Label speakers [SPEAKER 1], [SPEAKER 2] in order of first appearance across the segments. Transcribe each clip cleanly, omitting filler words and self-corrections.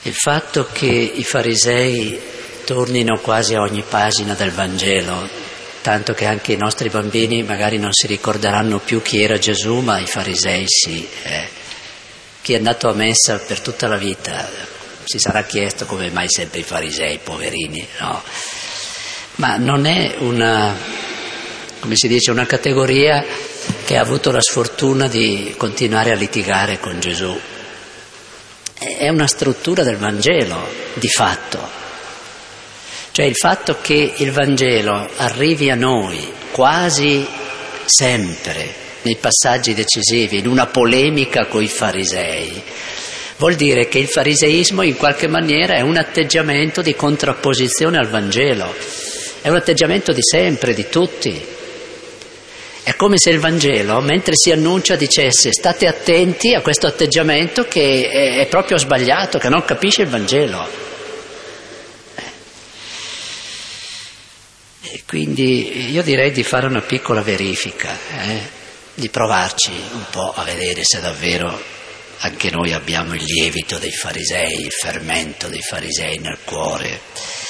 [SPEAKER 1] Il fatto che i farisei tornino quasi a ogni pagina del Vangelo, tanto che anche i nostri bambini magari non si ricorderanno più chi era Gesù, ma i farisei sì. Chi è andato a messa per tutta la vita si sarà chiesto come mai sempre i farisei, poverini, no? Ma non è una categoria che ha avuto la sfortuna di continuare a litigare con Gesù. È una struttura del Vangelo, di fatto. Cioè il fatto che il Vangelo arrivi a noi quasi sempre nei passaggi decisivi, in una polemica coi farisei, vuol dire che il fariseismo in qualche maniera è un atteggiamento di contrapposizione al Vangelo, è un atteggiamento di sempre, di tutti. È come se il Vangelo, mentre si annuncia, dicesse: state attenti a questo atteggiamento che è proprio sbagliato, che non capisce il Vangelo. E quindi io direi di fare una piccola verifica, di provarci un po' a vedere se davvero anche noi abbiamo il lievito dei farisei, il fermento dei farisei nel cuore.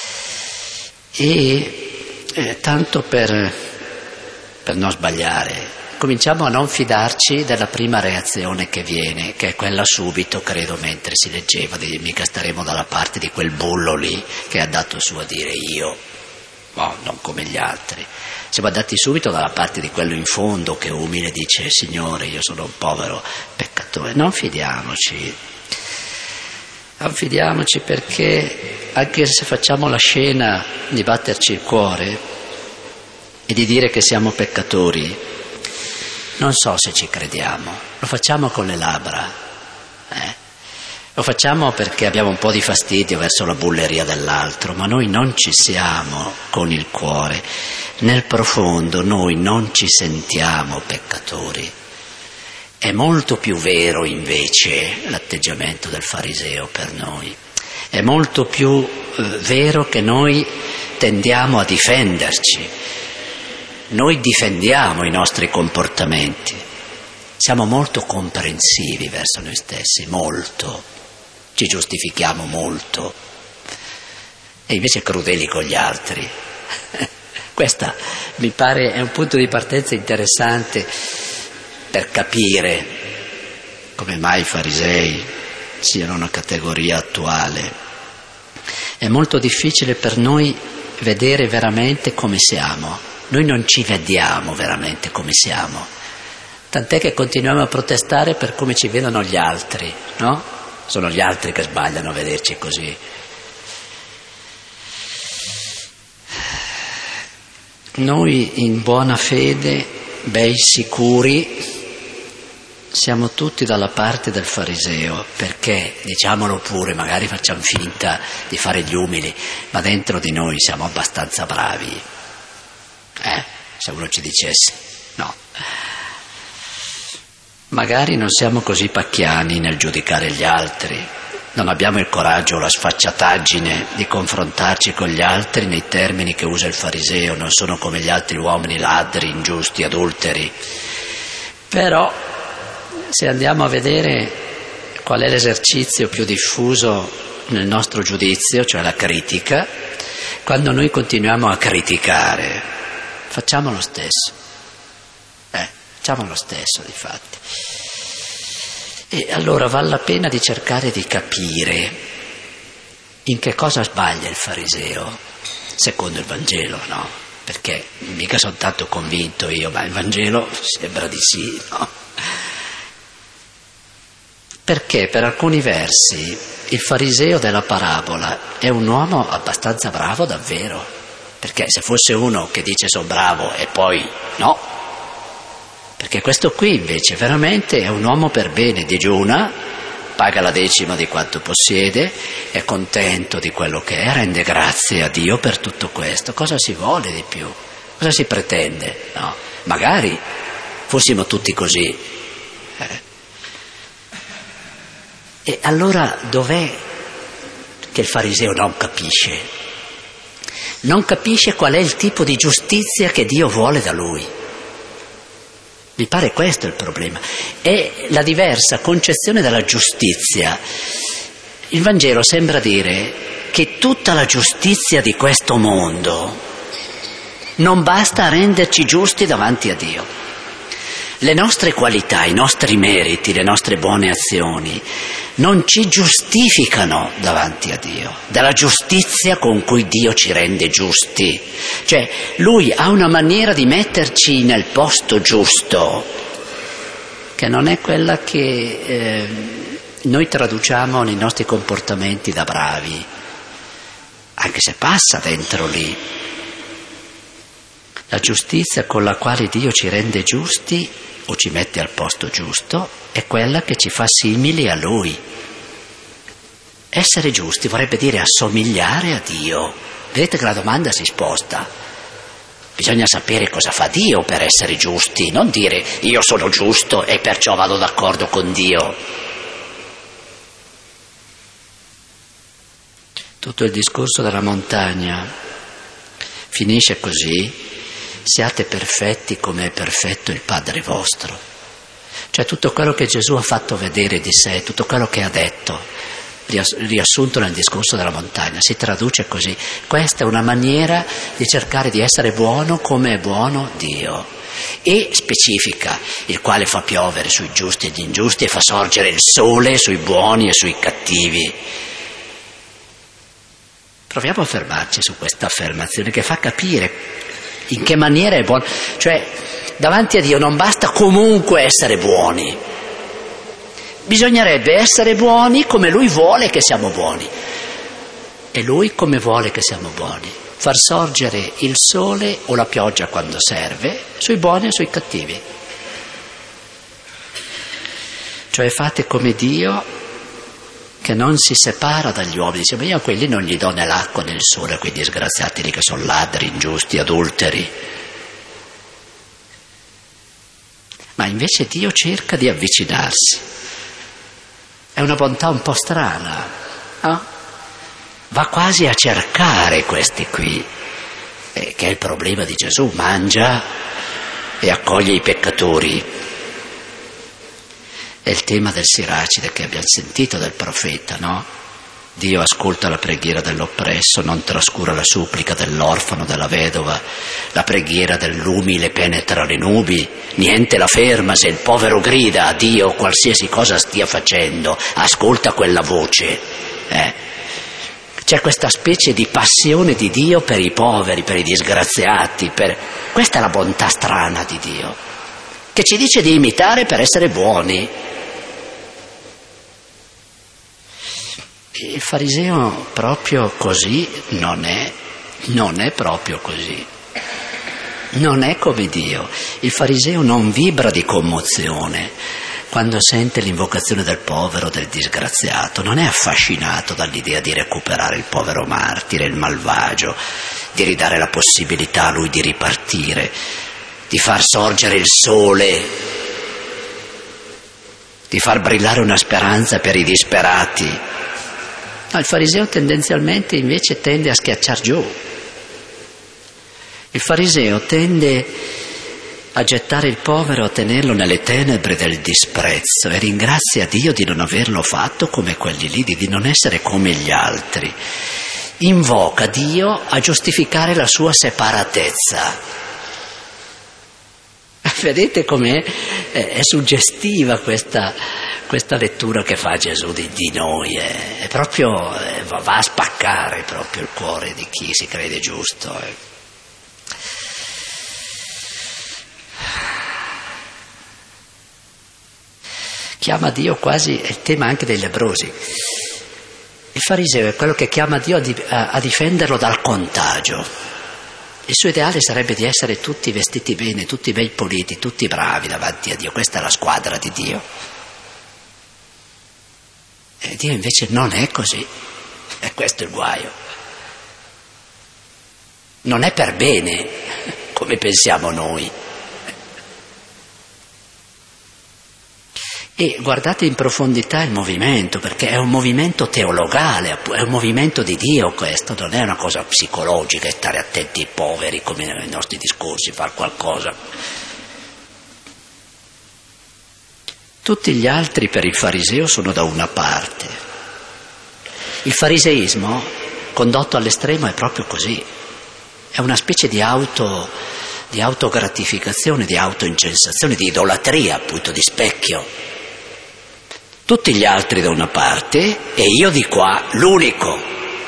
[SPEAKER 1] E tanto per non sbagliare, cominciamo a non fidarci della prima reazione che viene, che è quella subito, credo, mentre si leggeva, di mica staremo dalla parte di quel bullo lì che ha dato su a dire io, no, non come gli altri. Siamo andati subito dalla parte di quello in fondo che umile dice: Signore, io sono un povero peccatore. Non fidiamoci perché anche se facciamo la scena di batterci il cuore e di dire che siamo peccatori, non so se ci crediamo. Lo facciamo con le labbra, lo facciamo perché abbiamo un po' di fastidio verso la bulleria dell'altro, ma noi non ci siamo con il cuore. Nel profondo noi non ci sentiamo peccatori. È molto più vero invece l'atteggiamento del fariseo per noi. È molto più vero che noi tendiamo a difenderci. Noi difendiamo i nostri comportamenti, siamo molto comprensivi verso noi stessi, molto, ci giustifichiamo molto e invece crudeli con gli altri. Questa mi pare è un punto di partenza interessante per capire come mai i farisei siano una categoria attuale. È molto difficile per noi vedere veramente come siamo. Noi non ci vediamo veramente come siamo, tant'è che continuiamo a protestare per come ci vedono gli altri, no? Sono gli altri che sbagliano a vederci così. Noi in buona fede, bei sicuri, siamo tutti dalla parte del fariseo, perché, diciamolo pure, magari facciamo finta di fare gli umili, ma dentro di noi siamo abbastanza bravi. Se uno ci dicesse no, magari non siamo così pacchiani nel giudicare gli altri, non abbiamo il coraggio o la sfacciataggine di confrontarci con gli altri nei termini che usa il fariseo, non sono come gli altri uomini ladri, ingiusti, adulteri. Però se andiamo a vedere qual è l'esercizio più diffuso nel nostro giudizio, cioè la critica, quando noi continuiamo a criticare facciamo lo stesso, difatti. E allora vale la pena di cercare di capire in che cosa sbaglia il fariseo, secondo il Vangelo, no? Perché mica sono tanto convinto io, ma il Vangelo sembra di sì, no? Perché per alcuni versi il fariseo della parabola è un uomo abbastanza bravo davvero. Perché se fosse uno che dice sono bravo e poi no, perché questo qui invece veramente è un uomo per bene, digiuna, paga la decima di quanto possiede, è contento di quello che è, rende grazie a Dio per tutto questo. Cosa si vuole di più? Cosa si pretende? No, magari fossimo tutti così. E allora dov'è che il fariseo non capisce? Non capisce qual è il tipo di giustizia che Dio vuole da lui. Mi pare questo il problema. È la diversa concezione della giustizia Il Vangelo sembra dire che tutta la giustizia di questo mondo non basta a renderci giusti davanti a Dio. Le nostre qualità, i nostri meriti, le nostre buone azioni non ci giustificano davanti a Dio, dalla giustizia con cui Dio ci rende giusti. Cioè, Lui ha una maniera di metterci nel posto giusto, che non è quella che noi traduciamo nei nostri comportamenti da bravi, anche se passa dentro lì. La giustizia con la quale Dio ci rende giusti o ci mette al posto giusto è quella che ci fa simili a Lui. Essere giusti vorrebbe dire assomigliare a Dio. Vedete che la domanda si sposta. Bisogna sapere cosa fa Dio per essere giusti, non dire io sono giusto e perciò vado d'accordo con Dio. Tutto il discorso della montagna finisce così: siate perfetti come è perfetto il Padre vostro. Cioè tutto quello che Gesù ha fatto vedere di sé, tutto quello che ha detto, riassunto nel discorso della montagna, si traduce così: questa è una maniera di cercare di essere buono come è buono Dio, e specifica: il quale fa piovere sui giusti e gli ingiusti e fa sorgere il sole sui buoni e sui cattivi. Proviamo a fermarci su questa affermazione che fa capire in che maniera è buono. Cioè, davanti a Dio non basta comunque essere buoni, bisognerebbe essere buoni come Lui vuole che siamo buoni. E Lui come vuole che siamo buoni? Far sorgere il sole o la pioggia quando serve sui buoni e sui cattivi. Cioè fate come Dio, che non si separa dagli uomini. Dice: ma io a quelli non gli do né l'acqua né il sole, a quei disgraziati lì che sono ladri, ingiusti, adulteri. Ma invece Dio cerca di avvicinarsi. È una bontà un po' strana, no? Va quasi a cercare questi qui, che è il problema di Gesù: mangia e accoglie i peccatori. È il tema del Siracide che abbiamo sentito del profeta, no? Dio ascolta la preghiera dell'oppresso, non trascura la supplica dell'orfano, della vedova. La preghiera dell'umile penetra le nubi, niente la ferma. Se il povero grida a Dio, qualsiasi cosa stia facendo, ascolta quella voce. C'è questa specie di passione di Dio per i poveri, per i disgraziati. Questa è la bontà strana di Dio, che ci dice di imitare per essere buoni. Il fariseo proprio così non è proprio così. Non è come Dio. Il fariseo non vibra di commozione quando sente l'invocazione del povero, del disgraziato. Non è affascinato dall'idea di recuperare il povero martire, il malvagio, di ridare la possibilità a lui di ripartire, di far sorgere il sole, di far brillare una speranza per i disperati. No, il fariseo tendenzialmente invece tende a schiacciar giù. Il fariseo tende a gettare il povero, a tenerlo nelle tenebre del disprezzo, e ringrazia Dio di non averlo fatto come quelli lì, di non essere come gli altri. Invoca Dio a giustificare la sua separatezza. Vedete com'è è suggestiva questa lettura che fa Gesù di noi, è proprio va a spaccare proprio il cuore di chi si crede giusto. Chiama Dio quasi, è il tema anche dei lebbrosi. Il fariseo è quello che chiama Dio a difenderlo dal contagio. Il suo ideale sarebbe di essere tutti vestiti bene, tutti bei puliti, tutti bravi davanti a Dio. Questa è la squadra di Dio. E Dio invece non è così. E questo è il guaio. Non è per bene, come pensiamo noi. E guardate in profondità il movimento, perché è un movimento teologale, è un movimento di Dio questo, non è una cosa psicologica, e stare attenti ai poveri come nei nostri discorsi, far qualcosa. Tutti gli altri per il fariseo sono da una parte, Il fariseismo, condotto all'estremo, è proprio così. È una specie di autogratificazione, di autoincensazione, di idolatria, appunto, di specchio. Tutti gli altri da una parte e io di qua, l'unico.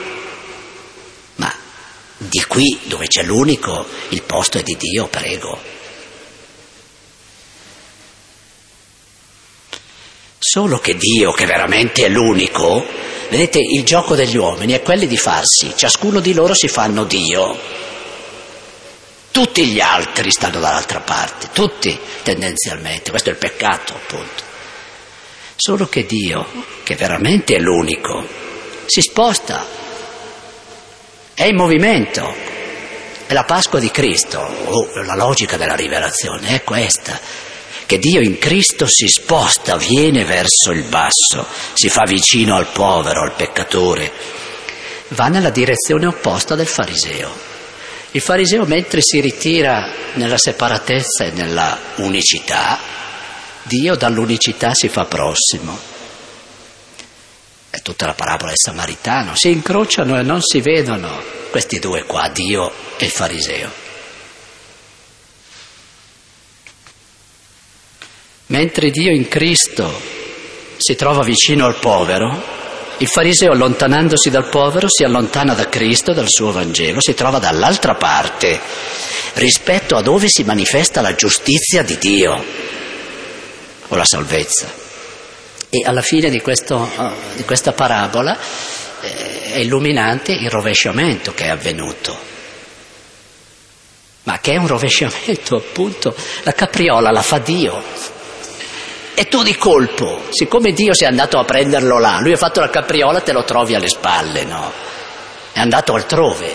[SPEAKER 1] Ma di qui, dove c'è l'unico, il posto è di Dio, prego. Solo che Dio, che veramente è l'unico, vedete, il gioco degli uomini è quello di farsi, ciascuno di loro si fanno Dio. Tutti gli altri stanno dall'altra parte, tutti tendenzialmente, questo è il peccato, appunto. Solo che Dio, che veramente è l'unico, si sposta, è in movimento, è la Pasqua di Cristo, la logica della rivelazione è questa. Che Dio in Cristo si sposta, viene verso il basso, si fa vicino al povero, al peccatore, va nella direzione opposta del fariseo. Il fariseo, mentre si ritira nella separatezza e nella unicità, Dio dall'unicità si fa prossimo. È tutta la parabola del Samaritano, si incrociano e non si vedono questi due qua, Dio e il fariseo. Mentre Dio in Cristo si trova vicino al povero, il fariseo, allontanandosi dal povero, si allontana da Cristo, dal suo Vangelo, si trova dall'altra parte, rispetto a dove si manifesta la giustizia di Dio o la salvezza. E alla fine di questa parabola è illuminante il rovesciamento che è avvenuto. Ma che è un rovesciamento, appunto, la capriola la fa Dio. E tu di colpo, siccome Dio si è andato a prenderlo là, lui ha fatto la capriola, te lo trovi alle spalle, no? È andato altrove.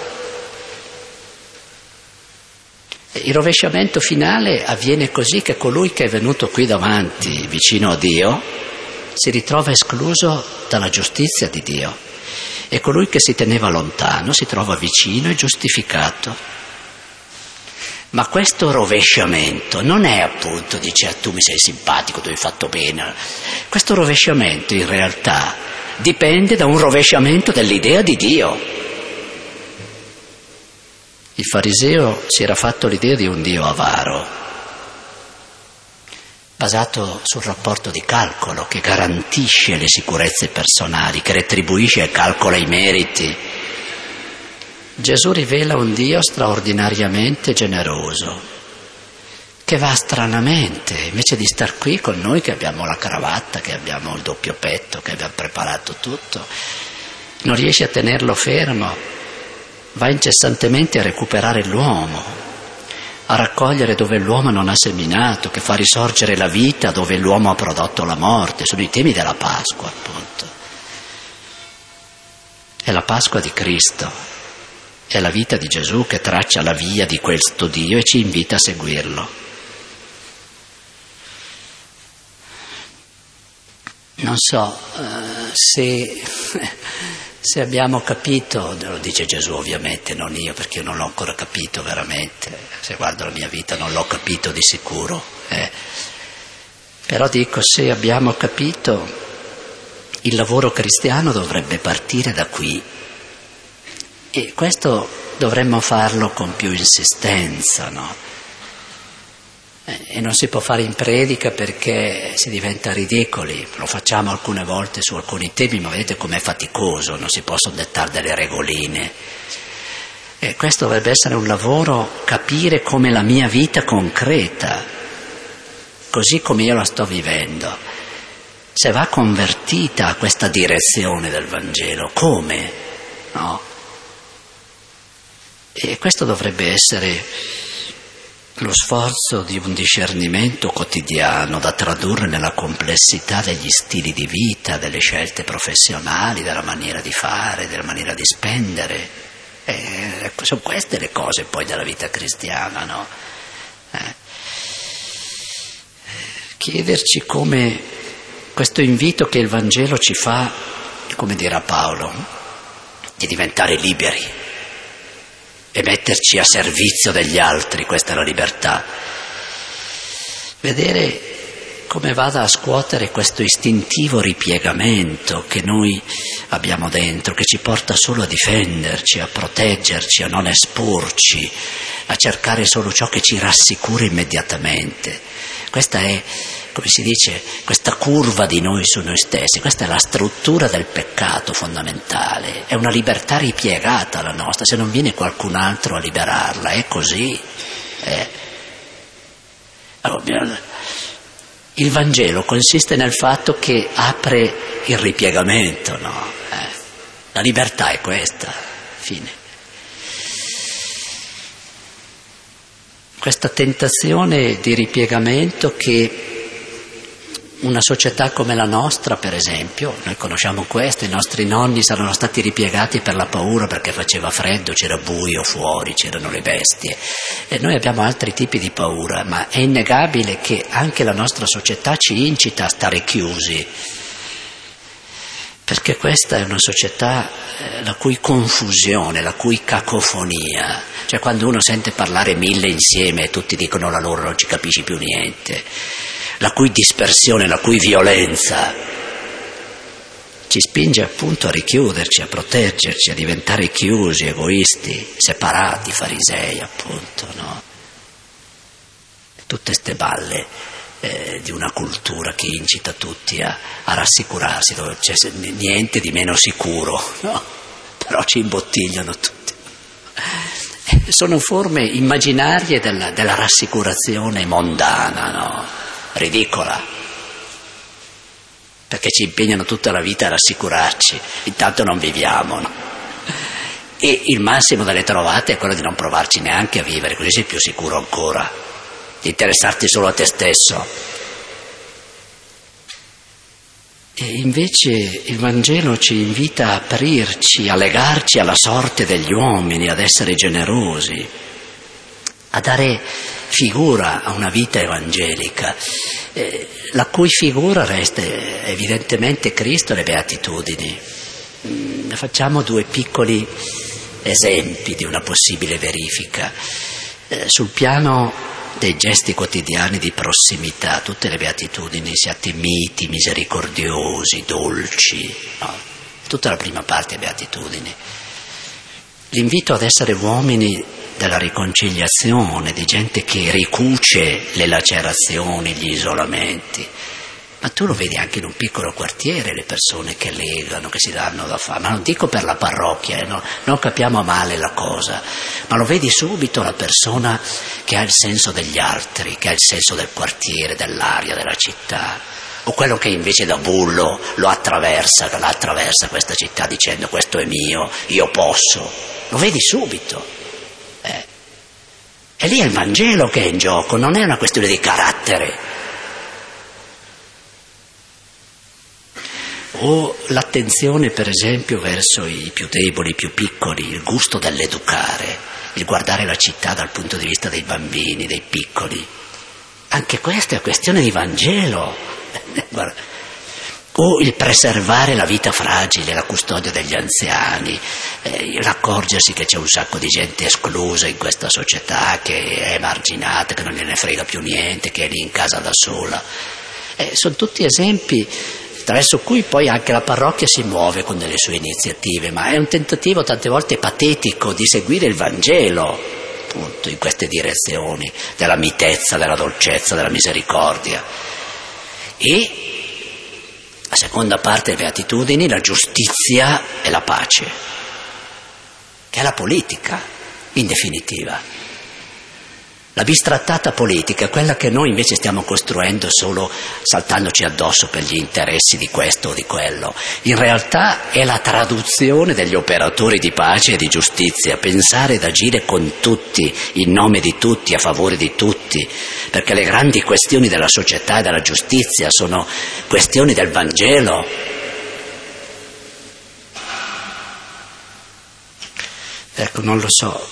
[SPEAKER 1] Il rovesciamento finale avviene così che colui che è venuto qui davanti, vicino a Dio, si ritrova escluso dalla giustizia di Dio. E colui che si teneva lontano si trova vicino e giustificato. Ma questo rovesciamento non è appunto, dice, tu mi sei simpatico, tu hai fatto bene. Questo rovesciamento in realtà dipende da un rovesciamento dell'idea di Dio. Il fariseo si era fatto l'idea di un Dio avaro, basato sul rapporto di calcolo che garantisce le sicurezze personali, che retribuisce e calcola i meriti. Gesù rivela un Dio straordinariamente generoso, che va stranamente, invece di star qui con noi che abbiamo la cravatta, che abbiamo il doppio petto, che abbiamo preparato tutto, non riesce a tenerlo fermo, va incessantemente a recuperare l'uomo, a raccogliere dove l'uomo non ha seminato, che fa risorgere la vita dove l'uomo ha prodotto la morte. Sono i temi della Pasqua, appunto. È la Pasqua di Cristo. È la vita di Gesù che traccia la via di questo Dio e ci invita a seguirlo. Non so se abbiamo capito, lo dice Gesù ovviamente, non io, perché io non l'ho ancora capito veramente. Se guardo la mia vita non l'ho capito di sicuro. Però dico, se abbiamo capito, il lavoro cristiano dovrebbe partire da qui. E questo dovremmo farlo con più insistenza, no? E non si può fare in predica perché si diventa ridicoli. Lo facciamo alcune volte su alcuni temi, ma vedete com'è faticoso, non si possono dettare delle regoline. E questo dovrebbe essere un lavoro, capire come la mia vita concreta, così come io la sto vivendo, se va convertita a questa direzione del Vangelo, come? No? E questo dovrebbe essere lo sforzo di un discernimento quotidiano da tradurre nella complessità degli stili di vita, delle scelte professionali, della maniera di fare, della maniera di spendere. Sono queste le cose poi della vita cristiana, no? Chiederci come questo invito che il Vangelo ci fa, come dirà Paolo, di diventare liberi e metterci a servizio degli altri, questa è la libertà. Vedere come vada a scuotere questo istintivo ripiegamento che noi abbiamo dentro, che ci porta solo a difenderci, a proteggerci, a non esporci, a cercare solo ciò che ci rassicura immediatamente. Questa è, come si dice, questa curva di noi su noi stessi, questa è la struttura del peccato fondamentale, è una libertà ripiegata la nostra, se non viene qualcun altro a liberarla, è così. Allora, il Vangelo consiste nel fatto che apre il ripiegamento, no? La libertà è questa, fine. Questa tentazione di ripiegamento che una società come la nostra, per esempio, noi conosciamo questo, i nostri nonni saranno stati ripiegati per la paura perché faceva freddo, c'era buio fuori, c'erano le bestie, e noi abbiamo altri tipi di paura, ma è innegabile che anche la nostra società ci incita a stare chiusi, perché questa è una società la cui confusione, la cui cacofonia, cioè quando uno sente parlare 1000 insieme e tutti dicono la loro, non ci capisci più niente, la cui dispersione, la cui violenza ci spinge appunto a richiuderci, a proteggerci, a diventare chiusi, egoisti, separati, farisei appunto, no? Tutte ste balle di una cultura che incita tutti a rassicurarsi, dove c'è niente di meno sicuro, no? Però ci imbottigliano tutti. Sono forme immaginarie della rassicurazione mondana, no? Ridicola, perché ci impegnano tutta la vita a rassicurarci, intanto non viviamo, no? E il massimo delle trovate è quello di non provarci neanche a vivere, così sei più sicuro ancora, di interessarti solo a te stesso. E invece il Vangelo ci invita a aprirci, a legarci alla sorte degli uomini, ad essere generosi, a dare figura a una vita evangelica, la cui figura resta evidentemente Cristo e le Beatitudini. Facciamo 2 piccoli esempi di una possibile verifica. Sul piano dei gesti quotidiani di prossimità, tutte le Beatitudini, siate miti, misericordiosi, dolci, no? Tutta la prima parte è Beatitudini. L'invito ad essere uomini della riconciliazione, di gente che ricuce le lacerazioni, gli isolamenti. Ma tu lo vedi anche in un piccolo quartiere, le persone che legano, che si danno da fare, ma non dico per la parrocchia, no? Non capiamo male la cosa, ma lo vedi subito la persona che ha il senso degli altri, che ha il senso del quartiere, dell'aria, della città, o quello che invece da bullo la attraversa questa città dicendo questo è mio, io posso, lo vedi subito. E lì è il Vangelo che è in gioco, non è una questione di carattere. O l'attenzione, per esempio, verso i più deboli, i più piccoli, il gusto dell'educare, il guardare la città dal punto di vista dei bambini, dei piccoli. Anche questa è questione di Vangelo. O il preservare la vita fragile, la custodia degli anziani, l'accorgersi che c'è un sacco di gente esclusa in questa società, che è emarginata, che non gliene frega più niente, che è lì in casa da sola. Sono tutti esempi attraverso cui poi anche la parrocchia si muove con delle sue iniziative, ma è un tentativo tante volte patetico di seguire il Vangelo, appunto, in queste direzioni della mitezza, della dolcezza, della misericordia. E la seconda parte delle Beatitudini, la giustizia e la pace, che è la politica, in definitiva. La bistrattata politica, quella che noi invece stiamo costruendo solo saltandoci addosso per gli interessi di questo o di quello, in realtà è la traduzione degli operatori di pace e di giustizia, pensare ed agire con tutti, in nome di tutti, a favore di tutti, perché le grandi questioni della società e della giustizia sono questioni del Vangelo. Ecco, non lo so.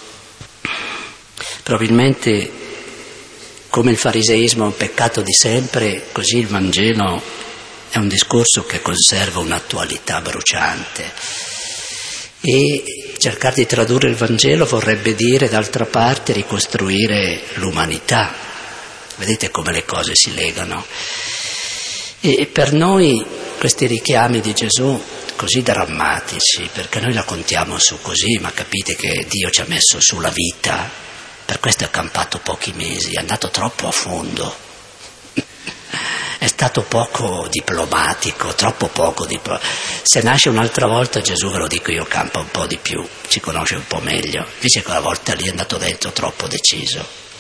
[SPEAKER 1] Probabilmente come il fariseismo è un peccato di sempre, così il Vangelo è un discorso che conserva un'attualità bruciante. E cercare di tradurre il Vangelo vorrebbe dire, d'altra parte, ricostruire l'umanità. Vedete come le cose si legano. E per noi questi richiami di Gesù così drammatici, perché noi la contiamo su così, ma capite che Dio ci ha messo sulla vita, per questo è campato pochi mesi, è andato troppo a fondo, è stato poco diplomatico, troppo poco diplomatico. Se nasce un'altra volta, Gesù, ve lo dico io, campa un po' di più, ci conosce un po' meglio, invece quella volta lì è andato dentro troppo deciso.